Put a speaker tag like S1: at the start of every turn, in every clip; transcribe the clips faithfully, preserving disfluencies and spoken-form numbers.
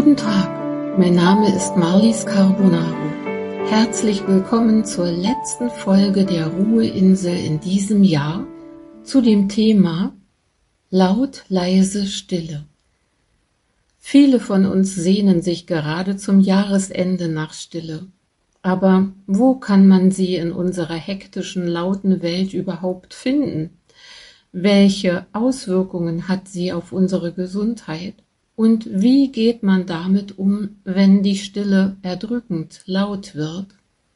S1: Guten Tag, mein Name ist Marlies Carbonaro. Herzlich willkommen zur letzten Folge der Ruheinsel in diesem Jahr zu dem Thema Laut, leise, Stille. Viele von uns sehnen sich gerade zum Jahresende nach Stille. Aber wo kann man sie in unserer hektischen, lauten Welt überhaupt finden? Welche Auswirkungen hat sie auf unsere Gesundheit? Und wie geht man damit um, wenn die Stille erdrückend laut wird?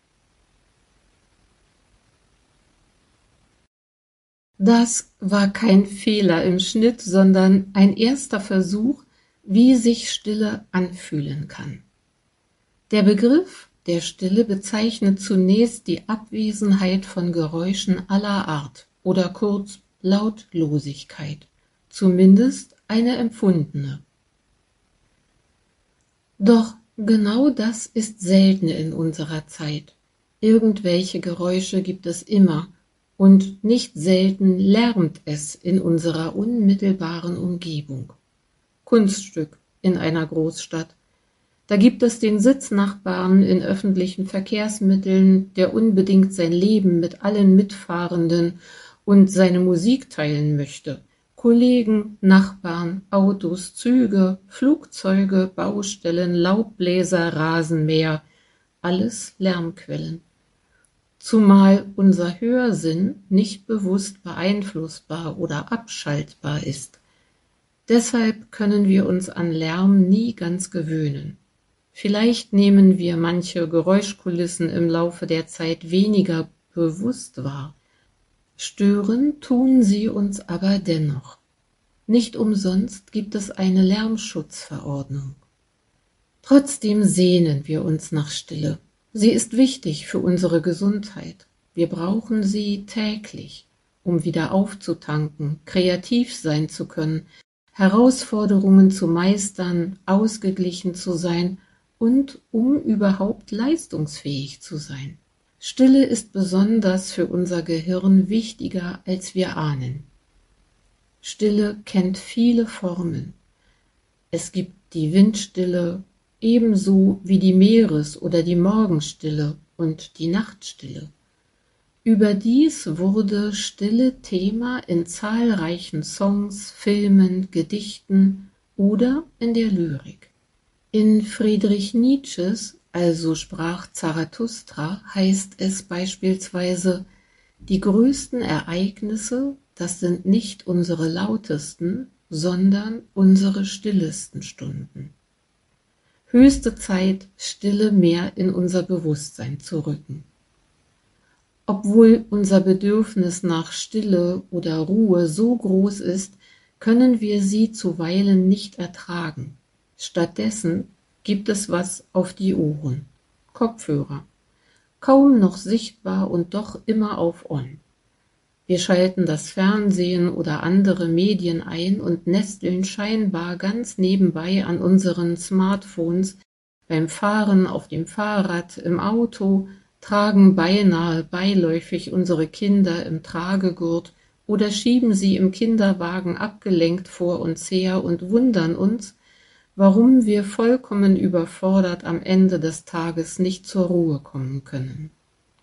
S1: Das war kein Fehler im Schnitt, sondern ein erster Versuch, wie sich Stille anfühlen kann. Der Begriff der Stille bezeichnet zunächst die Abwesenheit von Geräuschen aller Art oder kurz Lautlosigkeit, zumindest eine empfundene. Doch genau das ist selten in unserer Zeit. Irgendwelche Geräusche gibt es immer und nicht selten lärmt es in unserer unmittelbaren Umgebung. Kunststück in einer Großstadt. Da gibt es den Sitznachbarn in öffentlichen Verkehrsmitteln, der unbedingt sein Leben mit allen Mitfahrenden und seine Musik teilen möchte. Kollegen, Nachbarn, Autos, Züge, Flugzeuge, Baustellen, Laubbläser, Rasenmäher, alles Lärmquellen. Zumal unser Hörsinn nicht bewusst beeinflussbar oder abschaltbar ist. Deshalb können wir uns an Lärm nie ganz gewöhnen. Vielleicht nehmen wir manche Geräuschkulissen im Laufe der Zeit weniger bewusst wahr. Stören tun sie uns aber dennoch. Nicht umsonst gibt es eine Lärmschutzverordnung. Trotzdem sehnen wir uns nach Stille. Sie ist wichtig für unsere Gesundheit. Wir brauchen sie täglich, um wieder aufzutanken, kreativ sein zu können, Herausforderungen zu meistern, ausgeglichen zu sein und um überhaupt leistungsfähig zu sein. Stille ist besonders für unser Gehirn wichtiger, als wir ahnen. Stille kennt viele Formen. Es gibt die Windstille, ebenso wie die Meeres- oder die Morgenstille und die Nachtstille. Überdies wurde Stille Thema in zahlreichen Songs, Filmen, Gedichten oder in der Lyrik. In Friedrich Nietzsches Also sprach Zarathustra, heißt es beispielsweise, die größten Ereignisse, das sind nicht unsere lautesten, sondern unsere stillesten Stunden. Höchste Zeit, Stille mehr in unser Bewusstsein zu rücken. Obwohl unser Bedürfnis nach Stille oder Ruhe so groß ist, können wir sie zuweilen nicht ertragen. Stattdessen gibt es was auf die Ohren. Kopfhörer. Kaum noch sichtbar und doch immer auf On. Wir schalten das Fernsehen oder andere Medien ein und nesteln scheinbar ganz nebenbei an unseren Smartphones, beim Fahren auf dem Fahrrad, im Auto, tragen beinahe beiläufig unsere Kinder im Tragegurt oder schieben sie im Kinderwagen abgelenkt vor uns her und wundern uns, warum wir vollkommen überfordert am Ende des Tages nicht zur Ruhe kommen können.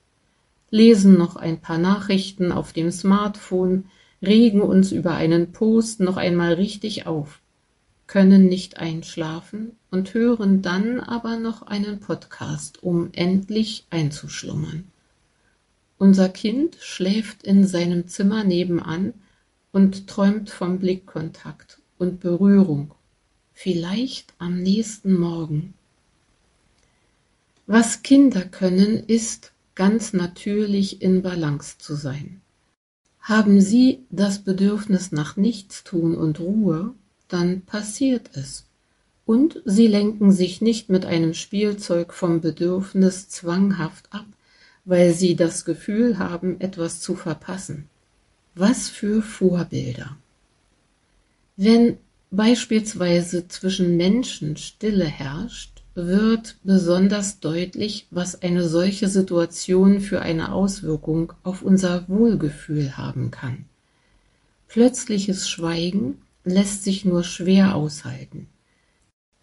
S1: Lesen noch ein paar Nachrichten auf dem Smartphone, regen uns über einen Post noch einmal richtig auf, können nicht einschlafen und hören dann aber noch einen Podcast, um endlich einzuschlummern. Unser Kind schläft in seinem Zimmer nebenan und träumt vom Blickkontakt und Berührung. Vielleicht am nächsten Morgen. Was Kinder können, ist, ganz natürlich in Balance zu sein. Haben sie das Bedürfnis nach Nichtstun und Ruhe, dann passiert es. Und sie lenken sich nicht mit einem Spielzeug vom Bedürfnis zwanghaft ab, weil sie das Gefühl haben, etwas zu verpassen. Was für Vorbilder! Wenn beispielsweise zwischen Menschen Stille herrscht, wird besonders deutlich, was eine solche Situation für eine Auswirkung auf unser Wohlgefühl haben kann. Plötzliches Schweigen lässt sich nur schwer aushalten.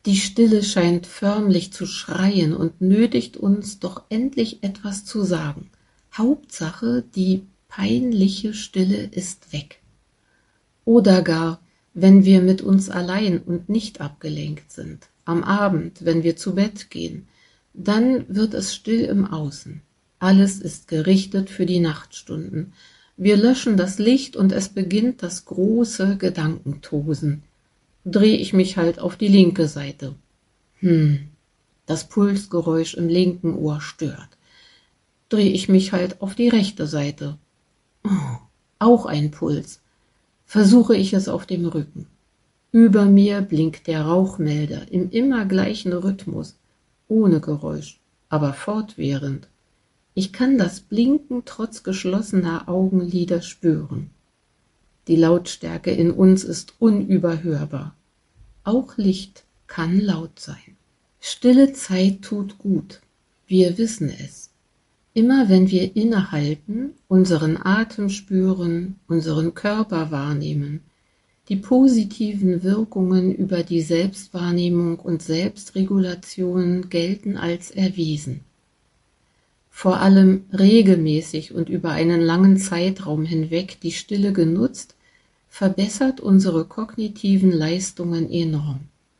S1: Die Stille scheint förmlich zu schreien und nötigt uns, doch endlich etwas zu sagen. Hauptsache, die peinliche Stille ist weg. Oder gar, wenn wir mit uns allein und nicht abgelenkt sind, am Abend, wenn wir zu Bett gehen, dann wird es still im Außen. Alles ist gerichtet für die Nachtstunden. Wir löschen das Licht und es beginnt das große Gedankentosen. Dreh ich mich halt auf die linke Seite. Hm, das Pulsgeräusch im linken Ohr stört. Dreh ich mich halt auf die rechte Seite. Oh, auch ein Puls. Versuche ich es auf dem Rücken. Über mir blinkt der Rauchmelder im immer gleichen Rhythmus, ohne Geräusch, aber fortwährend. Ich kann das Blinken trotz geschlossener Augenlider spüren. Die Lautstärke in uns ist unüberhörbar. Auch Licht kann laut sein. Stille Zeit tut gut. Wir wissen es. Immer wenn wir innehalten, unseren Atem spüren, unseren Körper wahrnehmen, die positiven Wirkungen über die Selbstwahrnehmung und Selbstregulation gelten als erwiesen. Vor allem regelmäßig und über einen langen Zeitraum hinweg die Stille genutzt, verbessert unsere kognitiven Leistungen enorm.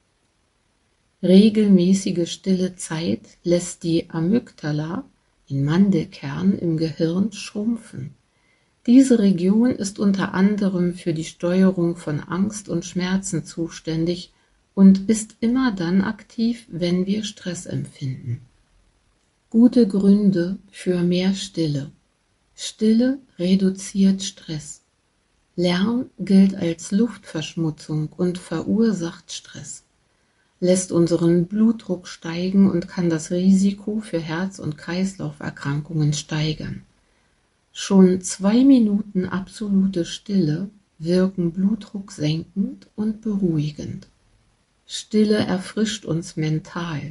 S1: Regelmäßige stille Zeit lässt die Amygdala, den Mandelkern im Gehirn, schrumpfen. Diese Region ist unter anderem für die Steuerung von Angst und Schmerzen zuständig und ist immer dann aktiv, wenn wir Stress empfinden. Gute Gründe für mehr Stille. Stille reduziert Stress. Lärm gilt als Luftverschmutzung und verursacht Stress, lässt unseren Blutdruck steigen und kann das Risiko für Herz- und Kreislauferkrankungen steigern. Schon zwei Minuten absolute Stille wirken blutdrucksenkend und beruhigend. Stille erfrischt uns mental.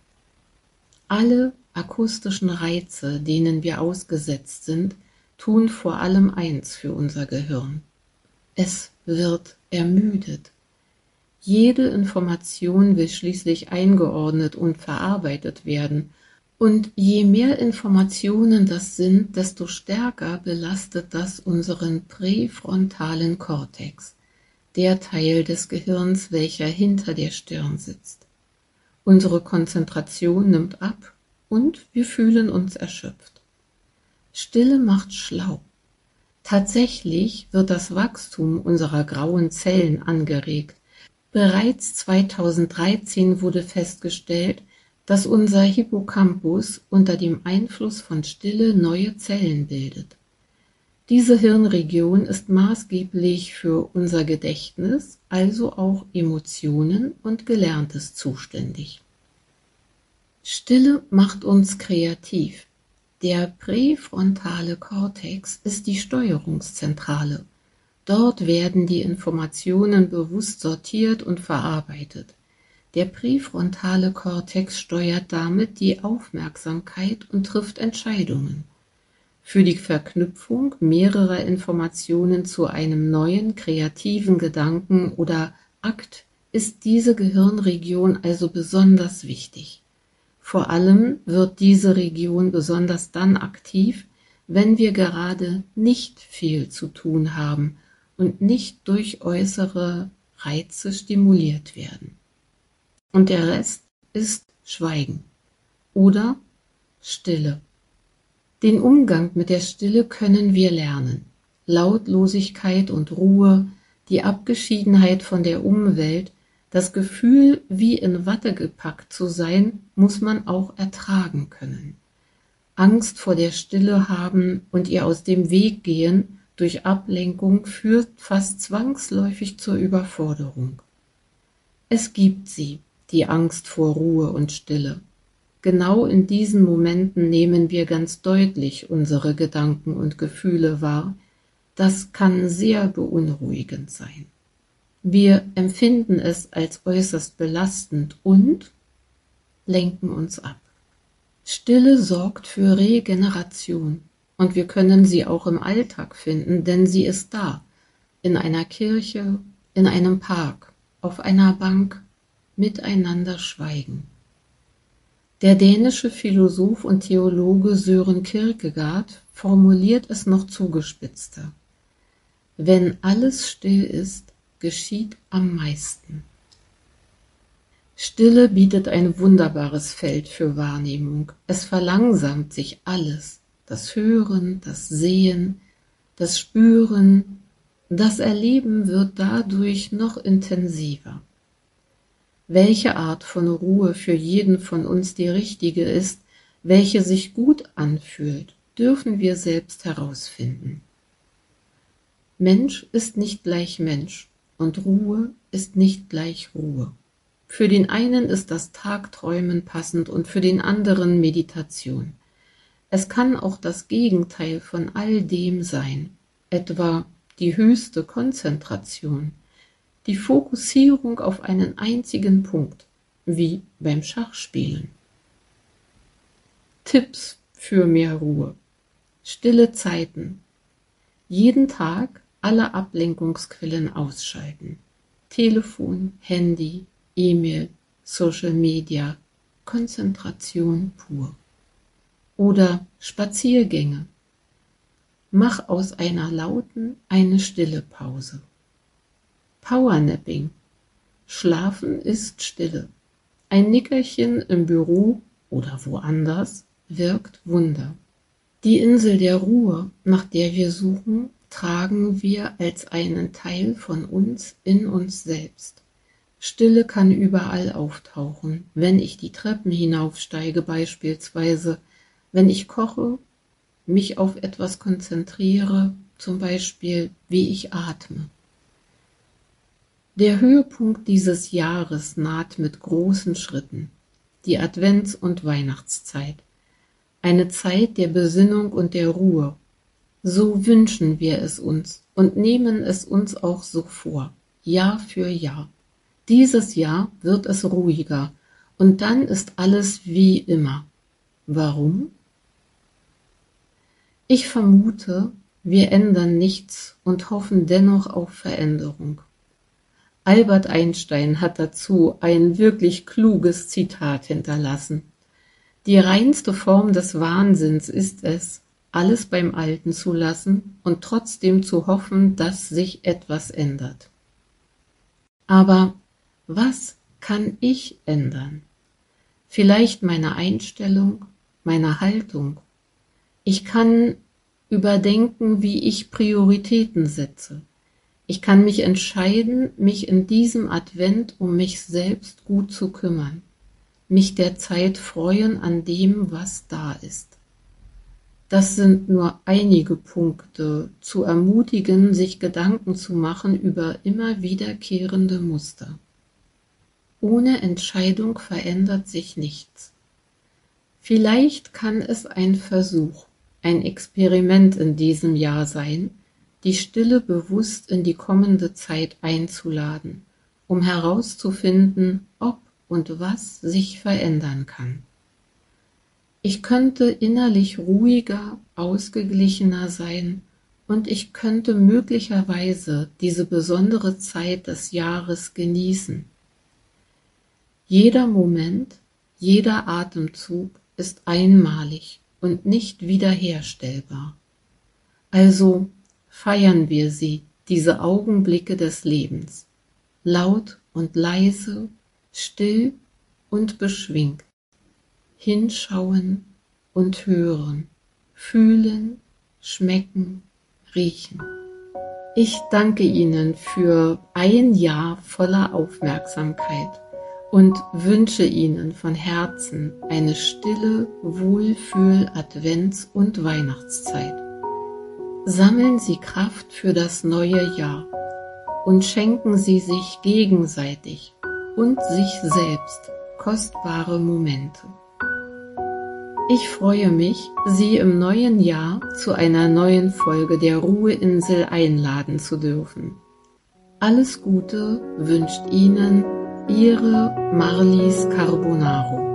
S1: Alle akustischen Reize, denen wir ausgesetzt sind, tun vor allem eins für unser Gehirn. Es wird ermüdet. Jede Information will schließlich eingeordnet und verarbeitet werden. Und je mehr Informationen das sind, desto stärker belastet das unseren präfrontalen Kortex, der Teil des Gehirns, welcher hinter der Stirn sitzt. Unsere Konzentration nimmt ab und wir fühlen uns erschöpft. Stille macht schlau. Tatsächlich wird das Wachstum unserer grauen Zellen angeregt. Bereits zweitausenddreizehn wurde festgestellt, dass unser Hippocampus unter dem Einfluss von Stille neue Zellen bildet. Diese Hirnregion ist maßgeblich für unser Gedächtnis, also auch Emotionen und Gelerntes zuständig. Stille macht uns kreativ. Der präfrontale Kortex ist die Steuerungszentrale. Dort werden die Informationen bewusst sortiert und verarbeitet. Der präfrontale Kortex steuert damit die Aufmerksamkeit und trifft Entscheidungen. Für die Verknüpfung mehrerer Informationen zu einem neuen kreativen Gedanken oder Akt ist diese Gehirnregion also besonders wichtig. Vor allem wird diese Region besonders dann aktiv, wenn wir gerade nicht viel zu tun haben und nicht durch äußere Reize stimuliert werden. Und der Rest ist Schweigen oder Stille. Den Umgang mit der Stille können wir lernen. Lautlosigkeit und Ruhe, die Abgeschiedenheit von der Umwelt, das Gefühl, wie in Watte gepackt zu sein, muss man auch ertragen können. Angst vor der Stille haben und ihr aus dem Weg gehen durch Ablenkung führt fast zwangsläufig zur Überforderung. Es gibt sie, die Angst vor Ruhe und Stille. Genau in diesen Momenten nehmen wir ganz deutlich unsere Gedanken und Gefühle wahr. Das kann sehr beunruhigend sein. Wir empfinden es als äußerst belastend und lenken uns ab. Stille sorgt für Regeneration und wir können sie auch im Alltag finden, denn sie ist da, in einer Kirche, in einem Park, auf einer Bank, miteinander schweigen. Der dänische Philosoph und Theologe Søren Kierkegaard formuliert es noch zugespitzter: Wenn alles still ist, geschieht am meisten. Stille bietet ein wunderbares Feld für Wahrnehmung. Es verlangsamt sich alles, das Hören, das Sehen, das Spüren, das Erleben wird dadurch noch intensiver. Welche Art von Ruhe für jeden von uns die richtige ist, welche sich gut anfühlt, dürfen wir selbst herausfinden. Mensch ist nicht gleich Mensch und Ruhe ist nicht gleich Ruhe. Für den einen ist das Tagträumen passend und für den anderen Meditation. Es kann auch das Gegenteil von all dem sein, etwa die höchste Konzentration, die Fokussierung auf einen einzigen Punkt, wie beim Schachspielen. Tipps für mehr Ruhe: Stille Zeiten. Jeden Tag alle Ablenkungsquellen ausschalten. Telefon, Handy, E-Mail, Social Media, Konzentration pur. Oder Spaziergänge. Mach aus einer lauten eine stille Pause. Powernapping. Schlafen ist Stille. Ein Nickerchen im Büro oder woanders wirkt Wunder. Die Insel der Ruhe, nach der wir suchen, tragen wir als einen Teil von uns in uns selbst. Stille kann überall auftauchen, wenn ich die Treppen hinaufsteige beispielsweise, wenn ich koche, mich auf etwas konzentriere, zum Beispiel wie ich atme. Der Höhepunkt dieses Jahres naht mit großen Schritten, die Advents- und Weihnachtszeit, eine Zeit der Besinnung und der Ruhe. So wünschen wir es uns und nehmen es uns auch so vor, Jahr für Jahr. Dieses Jahr wird es ruhiger und dann ist alles wie immer. Warum? Ich vermute, wir ändern nichts und hoffen dennoch auf Veränderung. Albert Einstein hat dazu ein wirklich kluges Zitat hinterlassen. Die reinste Form des Wahnsinns ist es, alles beim Alten zu lassen und trotzdem zu hoffen, dass sich etwas ändert. Aber was kann ich ändern? Vielleicht meine Einstellung, meine Haltung. Ich kann überdenken, wie ich Prioritäten setze. Ich kann mich entscheiden, mich in diesem Advent um mich selbst gut zu kümmern, mich der Zeit freuen an dem, was da ist. Das sind nur einige Punkte, zu ermutigen, sich Gedanken zu machen über immer wiederkehrende Muster. Ohne Entscheidung verändert sich nichts. Vielleicht kann es ein Versuch, ein Experiment in diesem Jahr sein, die Stille bewusst in die kommende Zeit einzuladen, um herauszufinden, ob und was sich verändern kann. Ich könnte innerlich ruhiger, ausgeglichener sein und ich könnte möglicherweise diese besondere Zeit des Jahres genießen. Jeder Moment, jeder Atemzug ist einmalig und nicht wiederherstellbar. Also feiern wir sie, diese Augenblicke des Lebens, laut und leise, still und beschwingt, hinschauen und hören, fühlen, schmecken, riechen. Ich danke Ihnen für ein Jahr voller Aufmerksamkeit und wünsche Ihnen von Herzen eine stille Wohlfühl-Advents- und Weihnachtszeit. Sammeln Sie Kraft für das neue Jahr und schenken Sie sich gegenseitig und sich selbst kostbare Momente. Ich freue mich, Sie im neuen Jahr zu einer neuen Folge der Ruheinsel einladen zu dürfen. Alles Gute wünscht Ihnen Ihre Marlies Carbonaro.